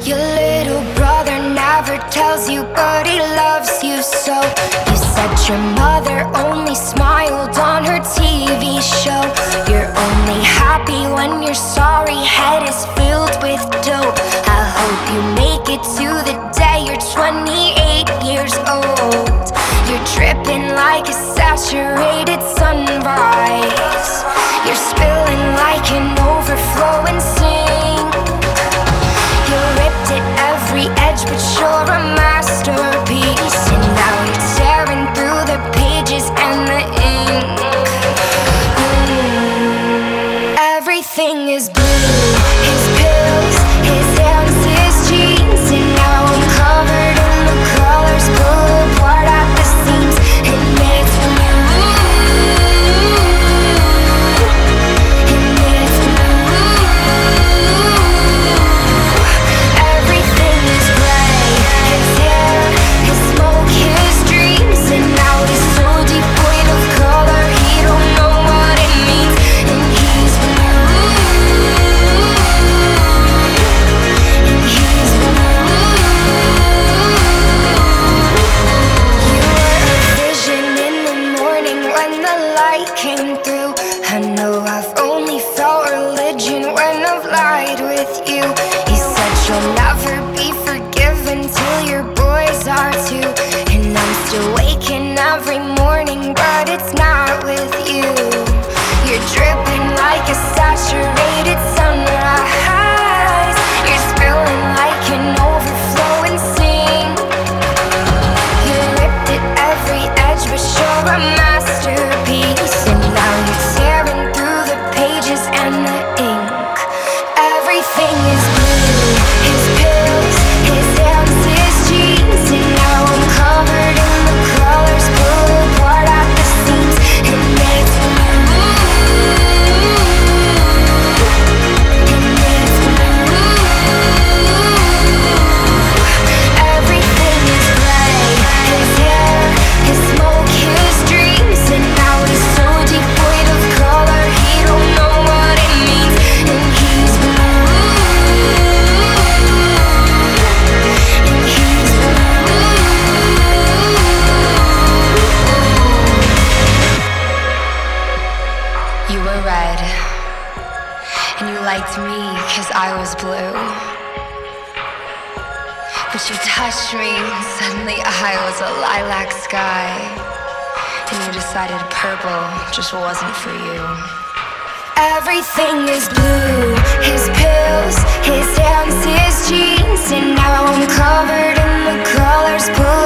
Your little brother never tells you, but he loves you so. You said your mother only smiled on her TV show. You're only happy when your sorry head is filled with dope. I hope you make it to the day you're 28 years old. You're dripping like a saturated sunrise. You're spilling like an overflowing sink. You ripped at every edge, but you're a masterpiece. And now you're tearing through the pages and the ink. Everything is blue. His pills, his hands, his jeans. And now I'm covered in the colors, pulled apart at the seams. And it's blue. And it's blue. Everything is gray. His hair, his smoke, his dreams. And now he's so devoid of color, he don't know what it means. And he's blue. And he's blue. You were a vision in the morning when the light came through. I know I've only felt religion when I've lied with you. You said you'll never be forgiven till your boys are too. And I'm still waking every morning, but it's not with you. You're dripping like a saturated sunrise. You're spilling like an overflowing sink. You ripped at every edge, but you're a masterpiece. And now you're tearing through the pages and the ink. Everything is blue. His pills, his hands, his jeans. And now I'm covered in the colors, pulled apart at the seams. And it's blue. And it's blue. Everything is gray. His hair, his smoke, his dreams. And now he's so devoid of color, he don't know what it means. And he's blue. And he's blue. You were red, and you liked me 'cause I was blue. But you touched me, suddenly I was a lilac sky. And you decided purple just wasn't for you. Everything is blue. His pills, his hands, his jeans. And now I'm covered in the colors, pulled